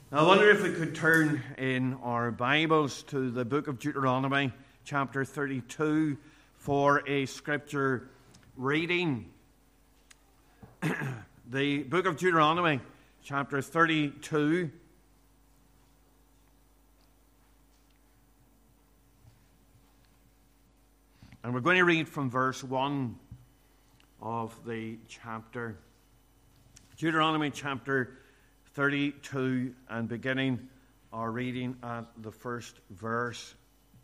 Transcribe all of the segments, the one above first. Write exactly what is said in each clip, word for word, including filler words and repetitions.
I wonder if we could turn in our Bibles to the book of Deuteronomy, chapter thirty-two, for a scripture reading. The book of Deuteronomy, chapter thirty-two. And we're going to read from verse one of the chapter. Deuteronomy chapter thirty-two, and beginning our reading at the first verse.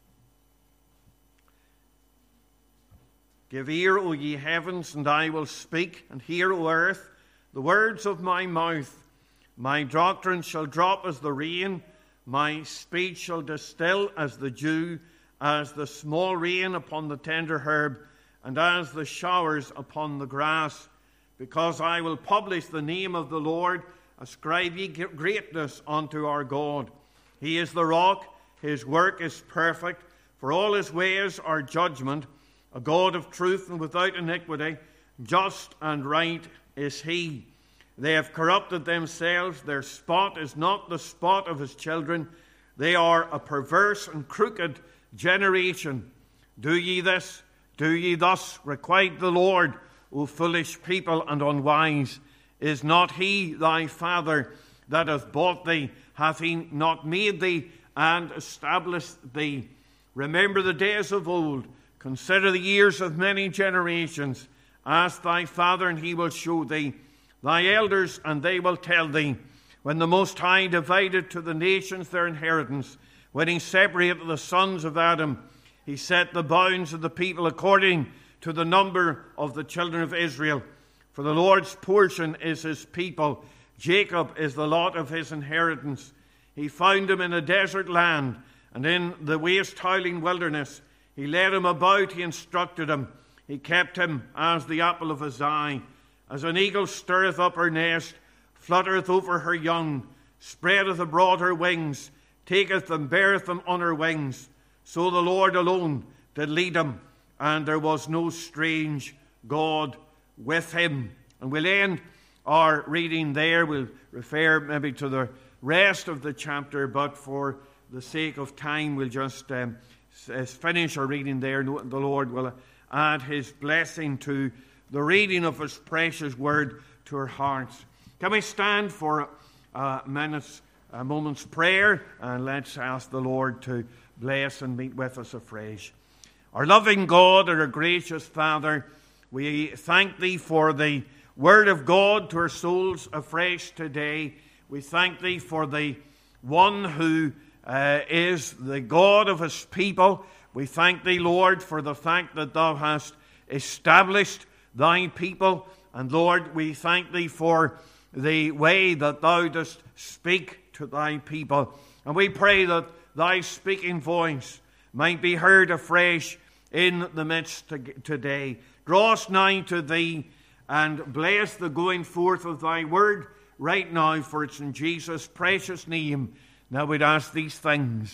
Give ear, O ye heavens, and I will speak, and hear, O earth, the words of my mouth. My doctrine shall drop as the rain, my speech shall distill as the dew, as the small rain upon the tender herb, and as the showers upon the grass. Because I will publish the name of the Lord, ascribe ye greatness unto our God. He is the rock, his work is perfect, for all his ways are judgment. A God of truth and without iniquity, just and right is he. They have corrupted themselves, their spot is not the spot of his children. They are a perverse and crooked generation. Do ye this? Do ye thus requite the Lord, O foolish people and unwise? Is not he thy father that hath bought thee? Hath he not made thee and established thee? Remember the days of old. Consider the years of many generations. Ask thy father, and he will show thee. Thy elders, and they will tell thee. When the Most High divided to the nations their inheritance, when he separated the sons of Adam, he set the bounds of the people according to the number of the children of Israel. For the Lord's portion is his people. Jacob is the lot of his inheritance. He found him in a desert land, and in the waste howling wilderness. He led him about, he instructed him. He kept him as the apple of his eye. As an eagle stirreth up her nest, fluttereth over her young, spreadeth abroad her wings, taketh and beareth them on her wings. So the Lord alone did lead him, and there was no strange God with him. And we'll end our reading there. We'll refer maybe to the rest of the chapter, but for the sake of time, we'll just um, finish our reading there. The Lord will add his blessing to the reading of his precious word to our hearts. Can we stand for a minute's, a moment's prayer, and let's ask the Lord to bless and meet with us afresh. Our loving God, our gracious Father, we thank thee for the word of God to our souls afresh today. We thank thee for the one who uh, is the God of his people. We thank thee, Lord, for the fact that thou hast established thy people. And Lord, we thank thee for the way that thou dost speak to thy people. And we pray that thy speaking voice might be heard afresh in the midst today. Draw us nigh to thee, and bless the going forth of thy word right now, for it's in Jesus' precious name now we'd ask these things.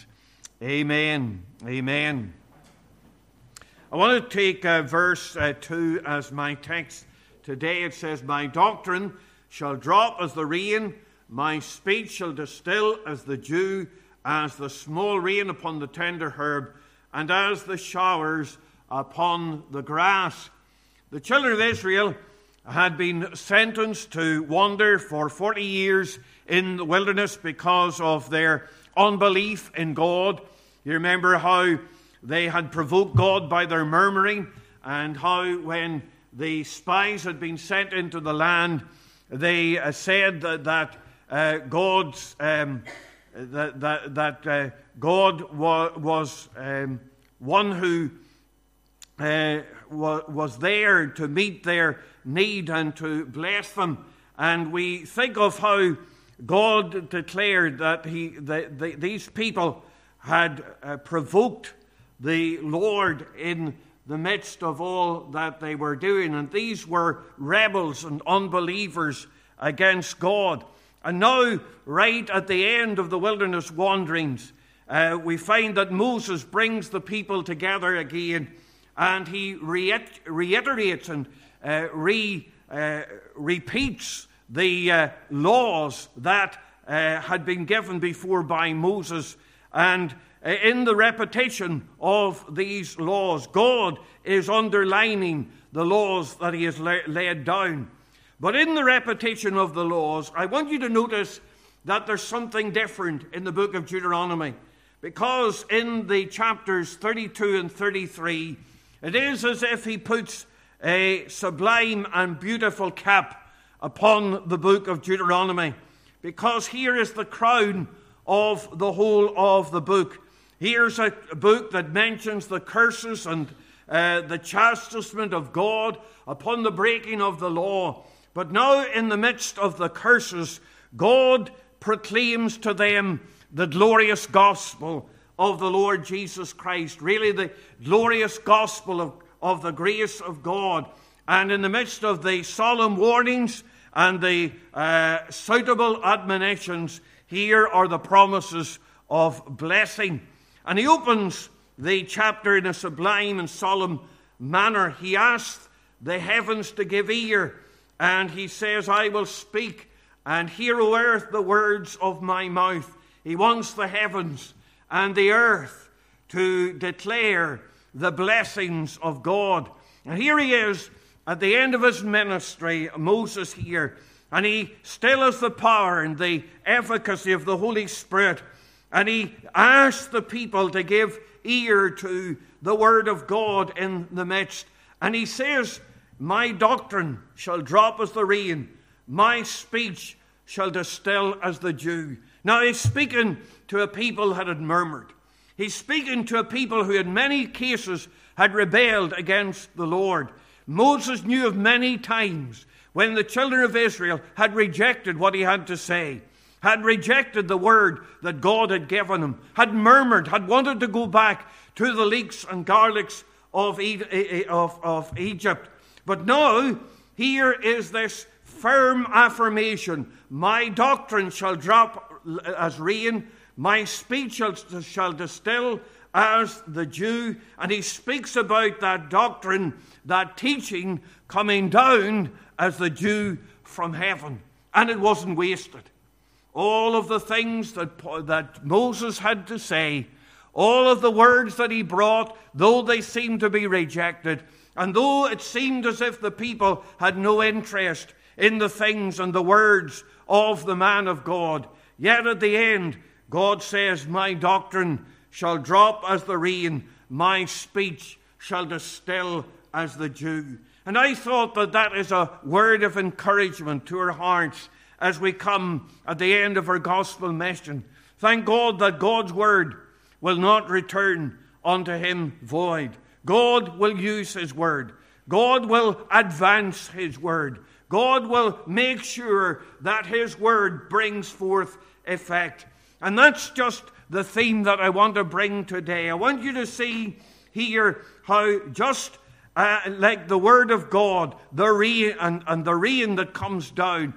Amen. Amen. I want to take uh, verse uh, two as my text today. It says, My doctrine shall drop as the rain, my speech shall distill as the dew, as the small rain upon the tender herb, and as the showers upon the grass. The children of Israel had been sentenced to wander for forty years in the wilderness because of their unbelief in God. You remember how they had provoked God by their murmuring, and how when the spies had been sent into the land, they uh, said that, that uh, God's um, that that, that uh, God wa- was um, one who uh, wa- was there to meet their need and to bless them. And we think of how God declared that he the, the, these people had uh, provoked the Lord in the midst of all that they were doing. And these were rebels and unbelievers against God. And now, right at the end of the wilderness wanderings, uh, we find that Moses brings the people together again, and he reit- reiterates and uh, re, uh, repeats the uh, laws that uh, had been given before by Moses. And uh, in the repetition of these laws, God is underlining the laws that he has la- laid down. But in the repetition of the laws, I want you to notice that there's something different in the book of Deuteronomy. Because in the chapters thirty-two and thirty-three, it is as if he puts a sublime and beautiful cap upon the book of Deuteronomy. Because here is the crown of the whole of the book. Here's a book that mentions the curses and uh, the chastisement of God upon the breaking of the law. But now in the midst of the curses, God proclaims to them the glorious gospel of the Lord Jesus Christ. Really the glorious gospel of, of the grace of God. And in the midst of the solemn warnings and the uh, suitable admonitions, here are the promises of blessing. And he opens the chapter in a sublime and solemn manner. He asks the heavens to give ear, and he says, I will speak, and hear, O earth, the words of my mouth. He wants the heavens and the earth to declare the blessings of God. And here he is at the end of his ministry, Moses here, and he still has the power and the efficacy of the Holy Spirit. And he asks the people to give ear to the word of God in the midst. And he says, my doctrine shall drop as the rain, my speech shall distill as the dew. Now he's speaking to a people that had murmured. He's speaking to a people who in many cases had rebelled against the Lord. Moses knew of many times when the children of Israel had rejected what he had to say, had rejected the word that God had given him, had murmured, had wanted to go back to the leeks and garlics of, of, of Egypt. But now, here is this firm affirmation. My doctrine shall drop as rain, my speech shall, shall distill as the dew. And he speaks about that doctrine, that teaching coming down as the dew from heaven. And it wasn't wasted. All of the things that, that Moses had to say, all of the words that he brought, though they seemed to be rejected, and though it seemed as if the people had no interest in the things and the words of the man of God, yet at the end, God says, my doctrine shall drop as the rain, my speech shall distill as the dew. And I thought that that is a word of encouragement to our hearts as we come at the end of our gospel mission. Thank God that God's word will not return unto him void. God will use his word. God will advance his word. God will make sure that his word brings forth effect. And that's just the theme that I want to bring today. I want you to see here how just uh, like the word of God, the rain and, and the rain that comes down,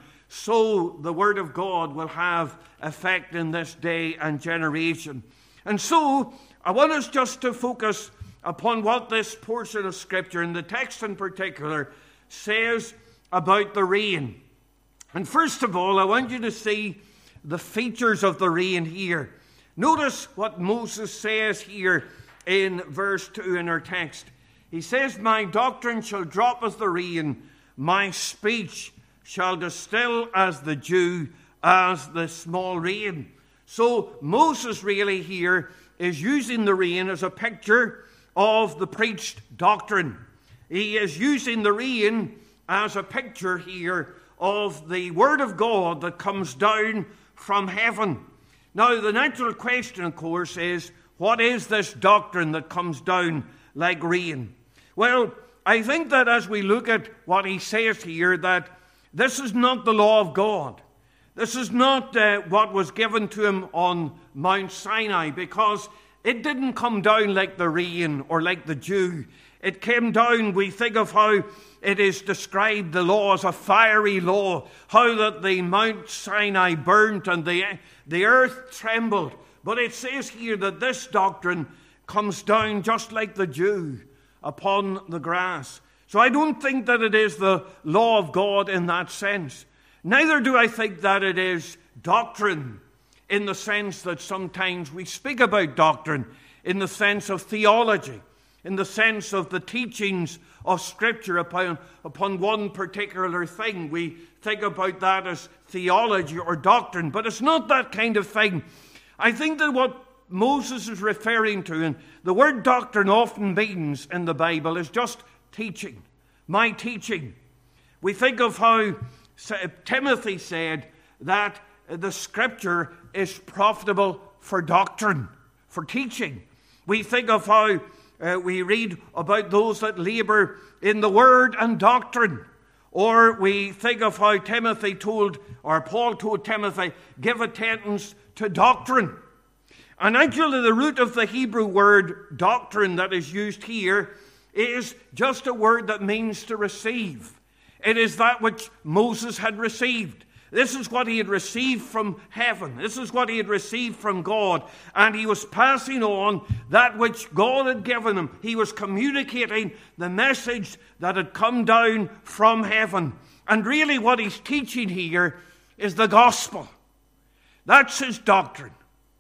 so the word of God will have effect in this day and generation. And so I want us just to focus upon what this portion of Scripture, and the text in particular, says about the rain. And first of all, I want you to see the features of the rain here. Notice what Moses says here in verse two in our text. He says, my doctrine shall drop as the rain, my speech shall distill as the dew, as the small rain. So Moses really here is using the rain as a picture of the preached doctrine. He is using the rain as a picture here of the word of God that comes down from heaven. Now, the natural question, of course, is, what is this doctrine that comes down like rain? Well, I think that as we look at what he says here, that this is not the law of God. This is not uh, what was given to him on Mount Sinai, because it didn't come down like the rain or like the dew. It came down, we think of how it is described, the law as a fiery law, how that the Mount Sinai burnt and the, the earth trembled. But it says here that this doctrine comes down just like the dew upon the grass. So I don't think that it is the law of God in that sense. Neither do I think that it is doctrine in the sense that sometimes we speak about doctrine in the sense of theology, in the sense of the teachings of Scripture upon, upon one particular thing. We think about that as theology or doctrine, but it's not that kind of thing. I think that what Moses is referring to, and the word doctrine often means in the Bible, is just teaching, my teaching. We think of how Timothy said that the Scripture is profitable for doctrine, for teaching. We think of how uh, we read about those that labor in the word and doctrine. Or we think of how Timothy told, or Paul told Timothy, give attendance to doctrine. And actually the root of the Hebrew word doctrine that is used here is just a word that means to receive. It is that which Moses had received. This is what he had received from heaven. This is what he had received from God. And he was passing on that which God had given him. He was communicating the message that had come down from heaven. And really what he's teaching here is the gospel. That's his doctrine.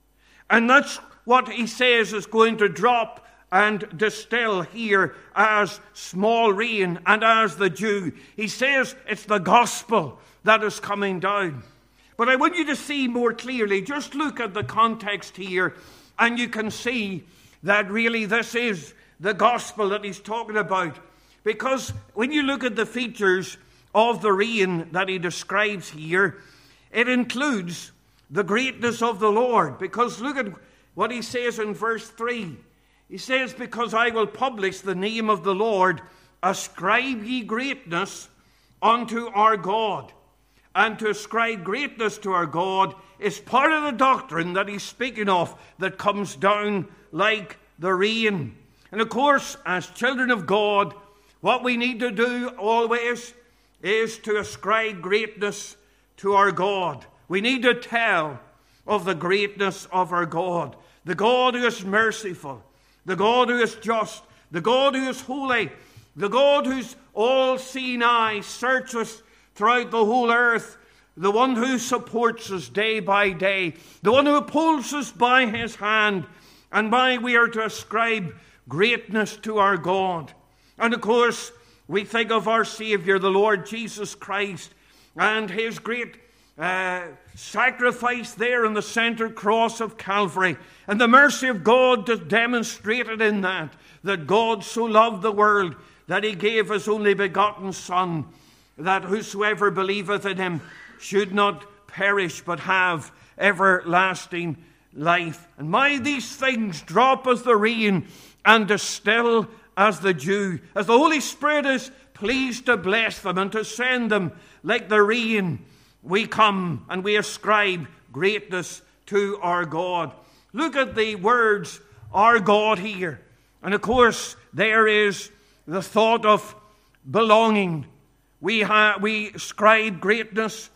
And that's what he says is going to drop and distill here as small rain and as the dew. He says it's the gospel that is coming down. But I want you to see more clearly. Just look at the context here, and you can see that really this is the gospel that he's talking about. Because when you look at the features of the rain that he describes here, it includes the greatness of the Lord. Because look at what he says in verse three. He says, because I will publish the name of the Lord, ascribe ye greatness unto our God. And to ascribe greatness to our God is part of the doctrine that he's speaking of that comes down like the rain. And of course, as children of God, what we need to do always is to ascribe greatness to our God. We need to tell of the greatness of our God. The God who is merciful, the God who is just, the God who is holy, the God whose all-seeing eye searches throughout the whole earth, the one who supports us day by day, the one who upholds us by his hand, and by we are to ascribe greatness to our God. And of course, we think of our Savior, the Lord Jesus Christ, and his great uh, sacrifice there on the center cross of Calvary, and the mercy of God demonstrated in that, that God so loved the world that he gave his only begotten Son, that whosoever believeth in him should not perish but have everlasting life. And may these things drop as the rain and distill as the dew, as the Holy Spirit is pleased to bless them and to send them like the rain. We come and we ascribe greatness to our God. Look at the words, our God, here. And of course, there is the thought of belonging. We, ha- we ascribe greatness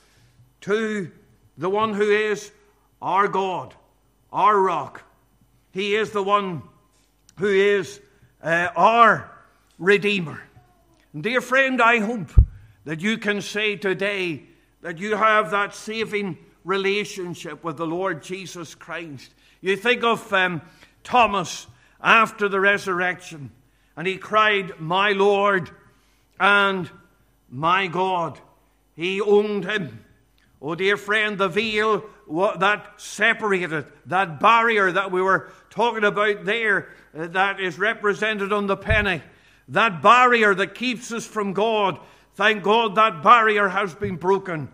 to the one who is our God, our rock. He is the one who is uh, our Redeemer. And dear friend, I hope that you can say today that you have that saving relationship with the Lord Jesus Christ. You think of um, Thomas after the resurrection, and he cried, my Lord and my God. He owned him. Oh, dear friend, the veil that separated, that barrier that we were talking about there, uh, that is represented on the penny, that barrier that keeps us from God, thank God that barrier has been broken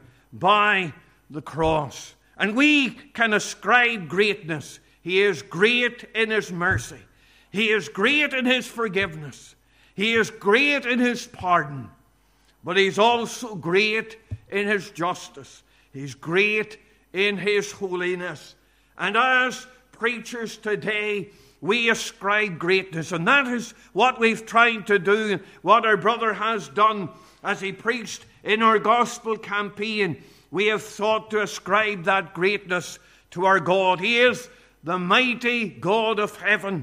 by the cross. And we can ascribe greatness. He is great in his mercy. He is great in his forgiveness. He is great in his pardon. But he's also great in his justice. He's great in his holiness. And as preachers today, we ascribe greatness. And that is what we've tried to do, what our brother has done as he preached in our gospel campaign. We have sought to ascribe that greatness to our God. He is the mighty God of heaven.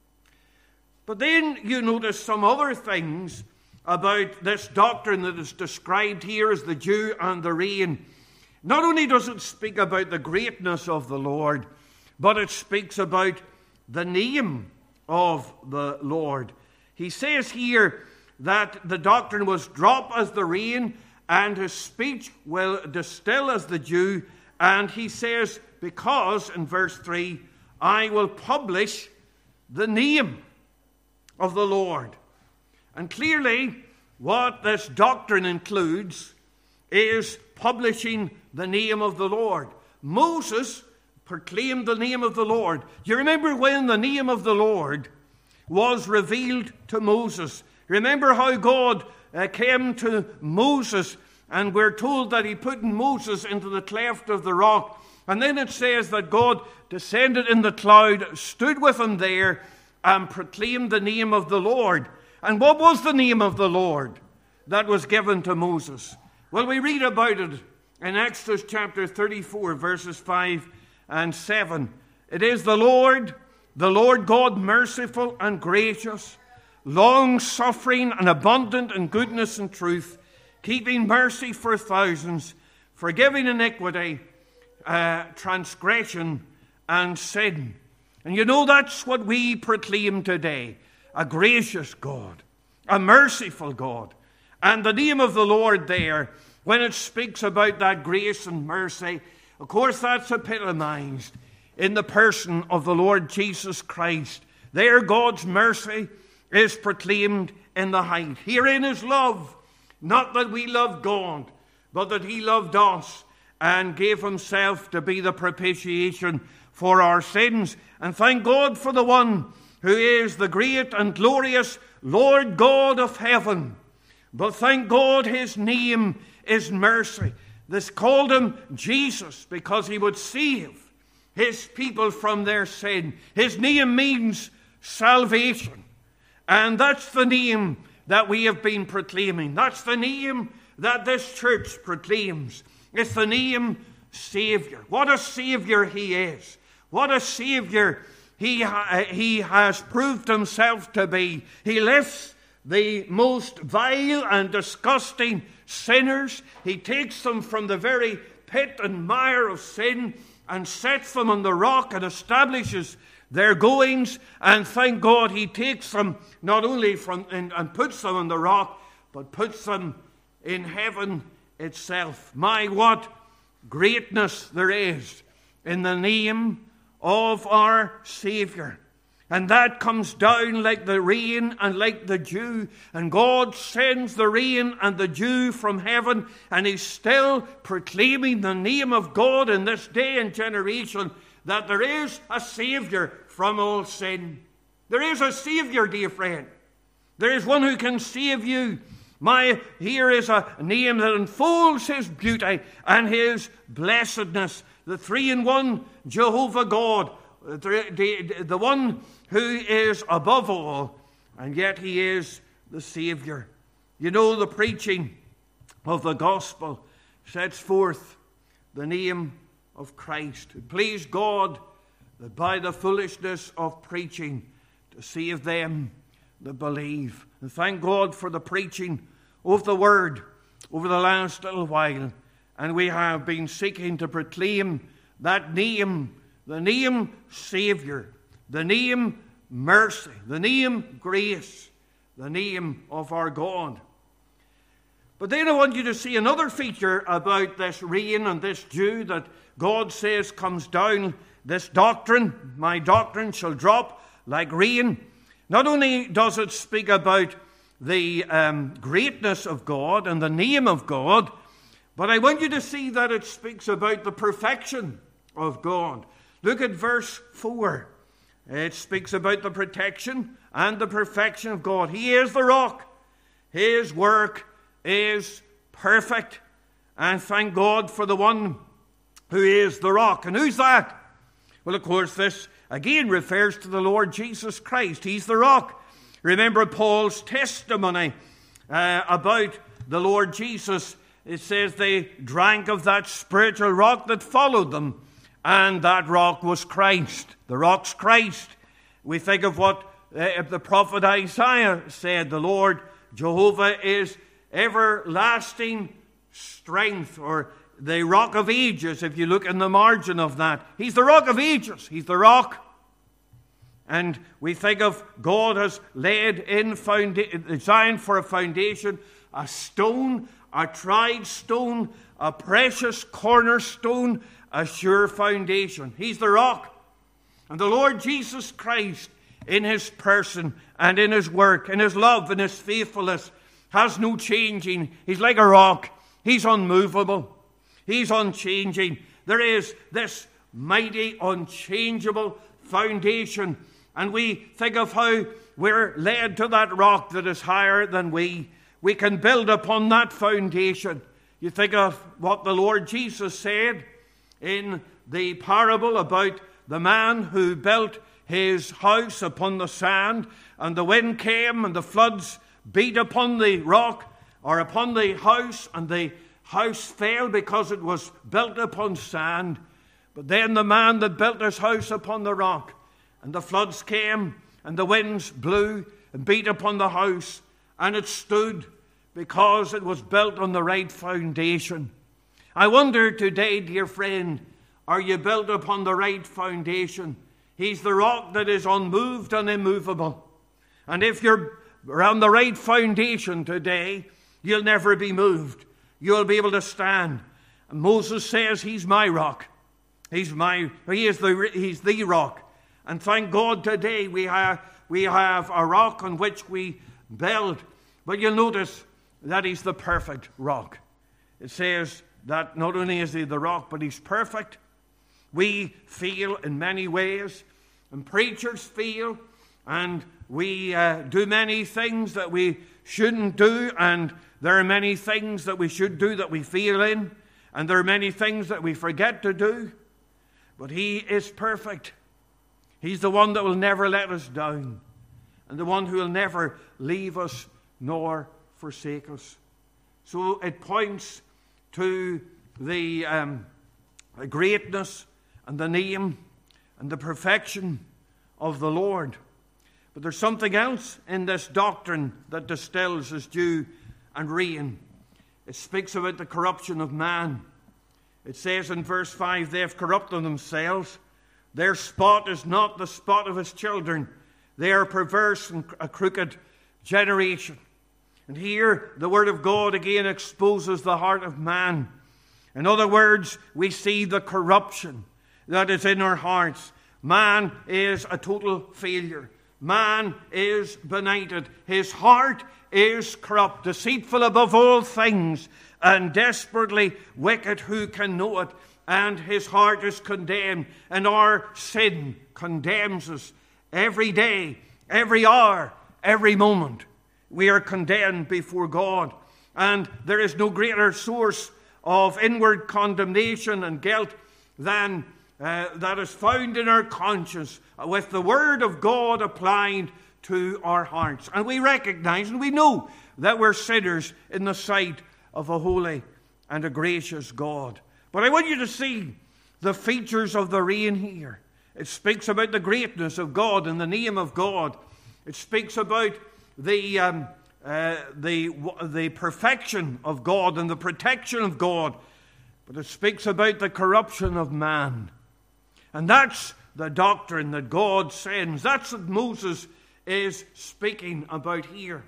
But then you notice some other things about this doctrine that is described here as the dew and the rain. not only does it speak about the greatness of the Lord, but it speaks about the name of the Lord. He says here that the doctrine was drop as the rain, and his speech will distill as the dew. And he says, because, in verse three, I will publish the name of the Lord. And clearly, what this doctrine includes is publishing the name of the Lord. Moses proclaimed the name of the Lord. Do you remember when the name of the Lord was revealed to Moses? Remember how God uh, came to Moses, and we're told that he put Moses into the cleft of the rock. And then it says that God descended in the cloud, stood with him there, and proclaimed the name of the Lord. And what was the name of the Lord that was given to Moses? Well, we read about it in Exodus chapter thirty-four, verses five and seven. It is the Lord, the Lord God, merciful and gracious, long-suffering and abundant in goodness and truth, keeping mercy for thousands, forgiving iniquity, uh, transgression, and sin. And you know, that's what we proclaim today. A gracious God, a merciful God. And the name of the Lord there, when it speaks about that grace and mercy, of course that's epitomized in the person of the Lord Jesus Christ. There God's mercy is proclaimed in the height. Herein is love, not that we loved God, but that he loved us and gave himself to be the propitiation for our sins. And thank God for the one who is the great and glorious Lord God of heaven. But thank God his name is mercy. This called him Jesus because he would save his people from their sin. His name means salvation. And that's the name that we have been proclaiming. That's the name that this church proclaims. It's the name Savior. What a Savior he is. What a Savior he, ha- he has proved himself to be. He lifts the most vile and disgusting sinners. He takes them from the very pit and mire of sin and sets them on the rock and establishes their goings. And thank God he takes them not only from and, and puts them on the rock, but puts them in heaven itself. My, what greatness there is in the name of our Savior. And that comes down like the rain and like the dew. And God sends the rain and the dew from heaven. And he's still proclaiming the name of God in this day and generation, that there is a Savior from all sin. There is a Savior, dear friend. There is one who can save you. My, here is a name that unfolds his beauty and his blessedness. The three-in-one Jehovah God. The, the, the one who is above all, and yet he is the Savior. You know, the preaching of the gospel sets forth the name of Christ. It pleased God that by the foolishness of preaching to save them that believe. And thank God for the preaching of the word over the last little while. And we have been seeking to proclaim that name, the name Savior, the name mercy, the name grace, the name of our God. But then I want you to see another feature about this rain and this dew that God says comes down. This doctrine, my doctrine, shall drop like rain. Not only does it speak about the um, greatness of God and the name of God, but I want you to see that it speaks about the perfection of God. Look at verse four. It speaks about the protection and the perfection of God. He is the rock. His work is perfect. And thank God for the one who is the rock. And who's that? Well, of course, this again refers to the Lord Jesus Christ. He's the rock. Remember Paul's testimony uh, about the Lord Jesus. It says they drank of that spiritual rock that followed them. And that rock was Christ. The rock's Christ. We think of what uh, the prophet Isaiah said. The Lord Jehovah is everlasting strength, or the Rock of Ages, if you look in the margin of that. He's the Rock of Ages. He's the rock. And we think of God has laid in, founda- designed for a foundation, a stone, a tried stone, a precious cornerstone, a sure foundation. He's the rock. And the Lord Jesus Christ, in his person and in his work, in his love and his faithfulness, has no changing. He's like a rock. He's unmovable. He's unchanging. There is this mighty, unchangeable foundation. And we think of how we're led to that rock that is higher than we. We can build upon that foundation. You think of what the Lord Jesus said in the parable about the man who built his house upon the sand, and the wind came and the floods beat upon the rock or upon the house, and the house fell because it was built upon sand. But then the man that built his house upon the rock, and the floods came and the winds blew and beat upon the house, and it stood because it was built on the right foundation. I wonder today, dear friend, are you built upon the right foundation? He's the rock that is unmoved and immovable. And if you're around the right foundation today, you'll never be moved. You'll be able to stand. And Moses says, he's my rock. He's my, he is the, he's the rock. And thank God today we have, we have a rock on which we build. But you'll notice that he's the perfect rock. It says that not only is he the rock, but he's perfect. We feel in many ways, and preachers feel, and we uh, do many things that we shouldn't do, and there are many things that we should do that we feel in, and there are many things that we forget to do. But he is perfect. He's the one that will never let us down, and the one who will never leave us nor forsake us. So it points to the, um, the greatness and the name and the perfection of the Lord. But there's something else in this doctrine that distills as dew and rain. It speaks about the corruption of man. It says in verse five, they have corrupted themselves. Their spot is not the spot of his children. They are perverse and a crooked generation. And here the word of God again exposes the heart of man. In other words, we see the corruption that is in our hearts. Man is a total failure. Man is benighted. His heart is corrupt, deceitful above all things, and desperately wicked. Who can know it? And his heart is condemned, and our sin condemns us every day, every hour, every moment. We are condemned before God, and there is no greater source of inward condemnation and guilt than uh, that is found in our conscience with the word of God applied to our hearts. And we recognize and we know that we're sinners in the sight of a holy and a gracious God. But I want you to see the features of the rain here. It speaks about the greatness of God and the name of God. It speaks about the um, uh, the the perfection of God and the protection of God. But it speaks about the corruption of man. And that's the doctrine that God sends. That's what Moses is speaking about here.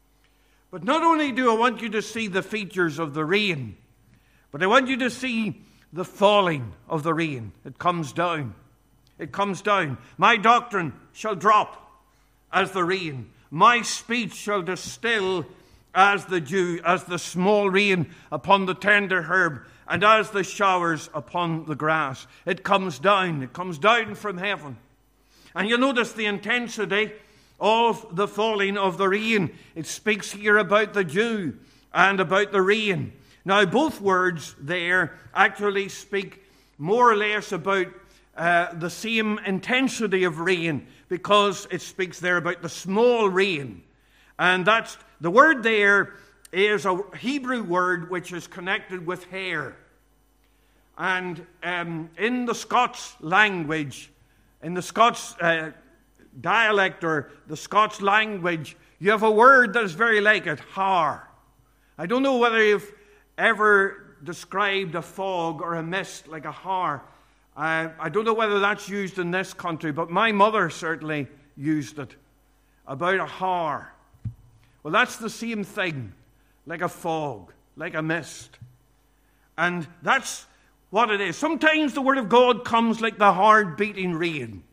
But not only do I want you to see the features of the rain, but I want you to see the falling of the rain. It comes down. It comes down. My doctrine shall drop as the rain. My speech shall distill as the dew, as the small rain upon the tender herb, and as the showers upon the grass. It comes down. It comes down from heaven. And you'll notice the intensity of the falling of the rain. It speaks here about the dew and about the rain. Now, both words there actually speak more or less about uh, the same intensity of rain, because it speaks there about the small rain. And that's the word there is a Hebrew word which is connected with hair. And um, in the Scots language, in the Scots uh, dialect or the Scots language, you have a word that is very like it, har. I don't know whether you've ever described a fog or a mist like a har. Uh, I don't know whether that's used in this country, but my mother certainly used it about a har. Well, that's the same thing, like a fog, like a mist. And that's what it is. Sometimes the Word of God comes like the hard beating rain,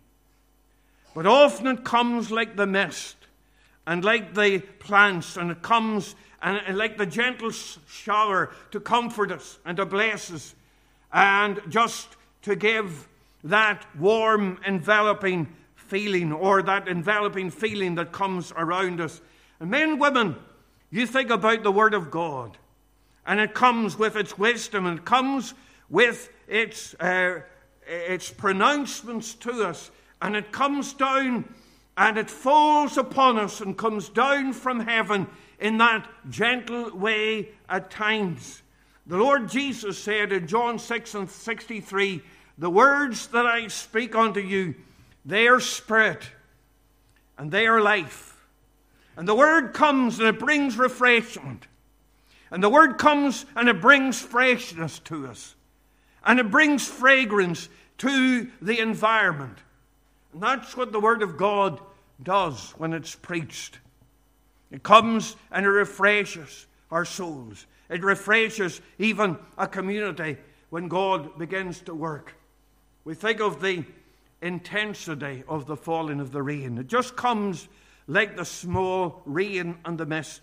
but often it comes like the mist and like the plants, and it comes and, and like the gentle shower to comfort us and to bless us and just to give that warm, enveloping feeling, or that enveloping feeling that comes around us. And men and women, you think about the Word of God, and it comes with its wisdom, and it comes with its, uh, its pronouncements to us, and it comes down, and it falls upon us, and comes down from heaven in that gentle way at times. The Lord Jesus said in John six and sixty-three, the words that I speak unto you, they are spirit, and they are life. And the word comes and it brings refreshment. And the word comes and it brings freshness to us. And it brings fragrance to the environment. And that's what the Word of God does when it's preached. It comes and it refreshes our souls. It refreshes even a community when God begins to work. We think of the intensity of the falling of the rain. It just comes like the small rain and the mist.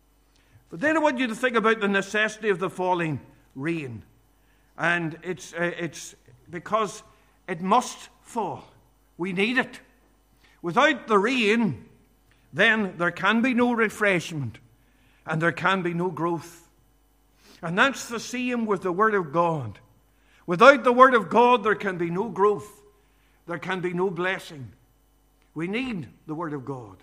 But then I want you to think about the necessity of the falling rain. And it's, uh, it's because it must fall. We need it. Without the rain, then there can be no refreshment and there can be no growth. And that's the same with the Word of God. Without the Word of God, there can be no growth. There can be no blessing. We need the Word of God.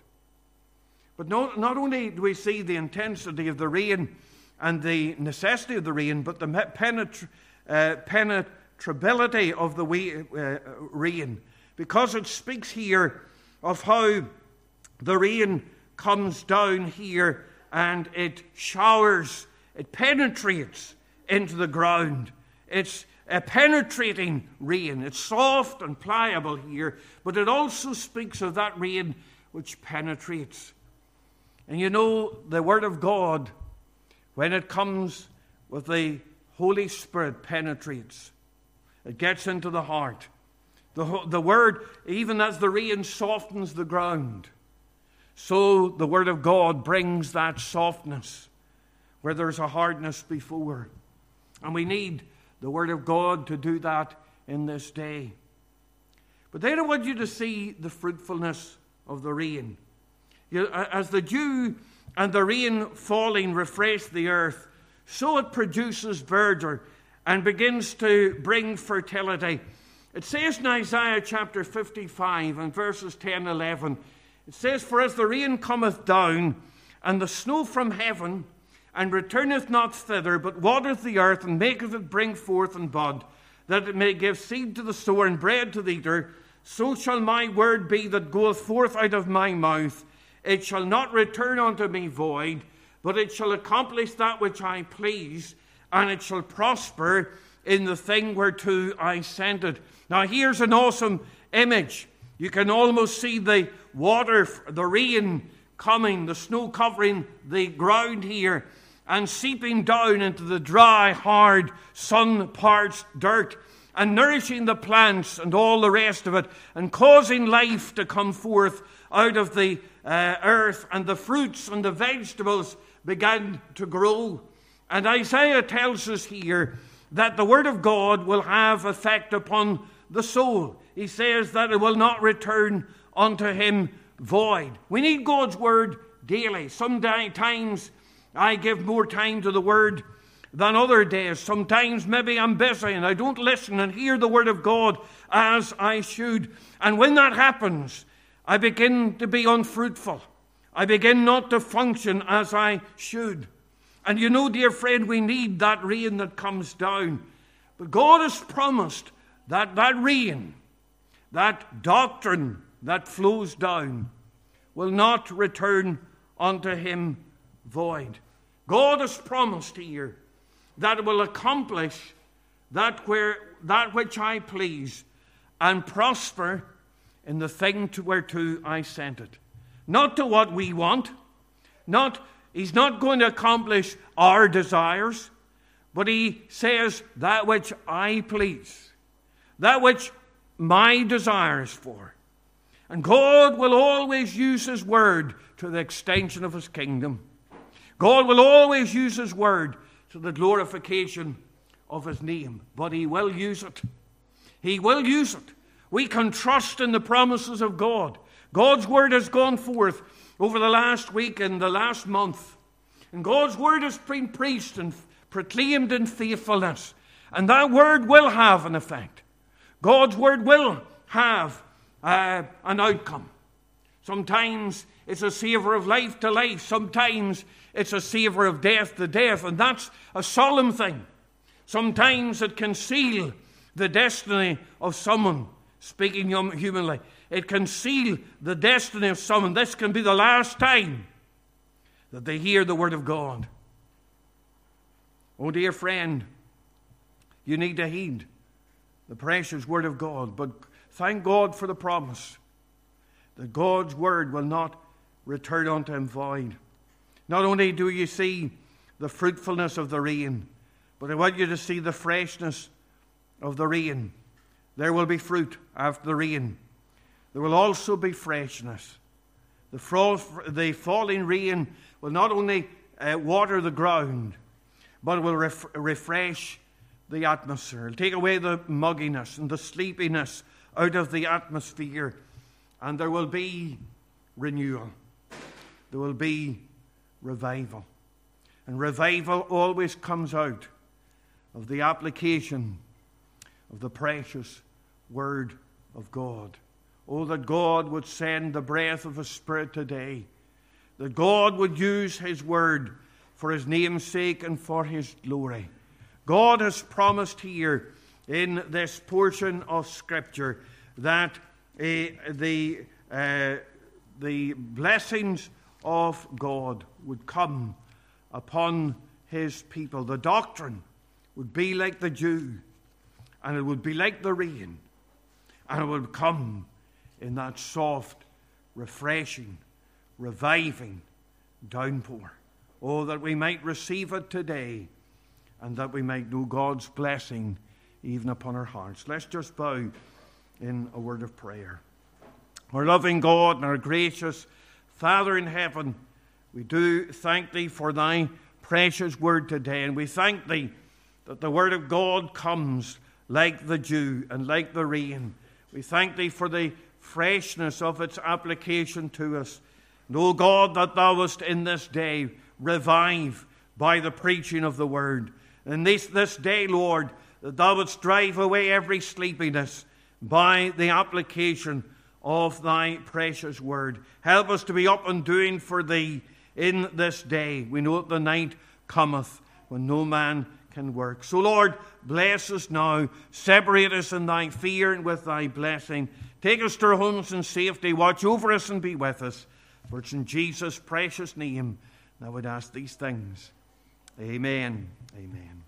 But not, not only do we see the intensity of the rain and the necessity of the rain, but the penetra- uh, penetrability of the way, uh, rain. Because it speaks here of how the rain comes down here and it showers, it penetrates into the ground. It's a penetrating rain. It's soft and pliable here, but it also speaks of that rain which penetrates. And you know, the Word of God, when it comes with the Holy Spirit, penetrates. It gets into the heart. The, the Word, even as the rain softens the ground, so the Word of God brings that softness where there's a hardness before. And we need the Word of God to do that in this day. But then I want you to see the fruitfulness of the rain. You, as the dew and the rain falling refresh the earth, so it produces verdure and begins to bring fertility. It says in Isaiah chapter fifty-five and verses ten and eleven, it says, for as the rain cometh down, and the snow from heaven, and returneth not thither, but watereth the earth, and maketh it bring forth and bud, that it may give seed to the sower and bread to the eater, so shall my word be that goeth forth out of my mouth. It shall not return unto me void, but it shall accomplish that which I please, and it shall prosper in the thing whereto I sent it. Now here's an awesome image. You can almost see the water, the rain coming, the snow covering the ground here, and seeping down into the dry, hard, sun-parched dirt, and nourishing the plants and all the rest of it, and causing life to come forth out of the uh, earth, and the fruits and the vegetables began to grow. And Isaiah tells us here that the Word of God will have effect upon the soul. He says that it will not return unto him void. We need God's Word daily. Sometimes I give more time to the Word than other days. Sometimes maybe I'm busy and I don't listen and hear the Word of God as I should. And when that happens, I begin to be unfruitful. I begin not to function as I should. And you know, dear friend, we need that rain that comes down. But God has promised that that rain, that doctrine that flows down, will not return unto him void. God has promised here that will accomplish that, where, that which I please, and prosper in the thing to whereto I sent it. Not to what we want. Not, he's not going to accomplish our desires, but he says that which I please, that which my desire is for. And God will always use his word to the extension of his kingdom. God will always use his word to the glorification of his name. But he will use it. He will use it. We can trust in the promises of God. God's word has gone forth over the last week and the last month. And God's word has been preached and proclaimed in faithfulness. And that word will have an effect. God's word will have uh, an outcome. Sometimes it's a savor of life to life. Sometimes it's a savor of death to death. And that's a solemn thing. Sometimes it can seal the destiny of someone, speaking humanly. It can seal the destiny of someone. This can be the last time that they hear the word of God. Oh, dear friend, you need to heed the precious word of God. But thank God for the promise that God's word will not return unto him void. Not only do you see the fruitfulness of the rain, but I want you to see the freshness of the rain. There will be fruit after the rain. There will also be freshness. The, frost, the falling rain will not only uh, water the ground, but it will ref- refresh the atmosphere. It'll take away the mugginess and the sleepiness out of the atmosphere, and there will be renewal. There will be revival. And revival always comes out of the application of the precious word of God. Oh, that God would send the breath of his Spirit today. That God would use his word for his name's sake and for his glory. God has promised here in this portion of Scripture that uh, the, uh, the blessings of God would come upon his people. The doctrine would be like the dew, and it would be like the rain, and it would come in that soft, refreshing, reviving downpour. Oh, that we might receive it today, and that we might know God's blessing even upon our hearts. Let's just bow in a word of prayer. Our loving God and our gracious Father in heaven, we do thank thee for thy precious word today, and we thank thee that the word of God comes like the dew and like the rain. We thank thee for the freshness of its application to us. And, O God, that thou wast in this day revive by the preaching of the word. And this, this day, Lord, that thou wouldst drive away every sleepiness by the application of thy precious word. Help us to be up and doing for thee in this day. We know that the night cometh when no man can work. So, Lord, bless us now. Separate us in thy fear and with thy blessing. Take us to our homes in safety. Watch over us and be with us. For it's in Jesus' precious name that I would ask these things. Amen. Amen.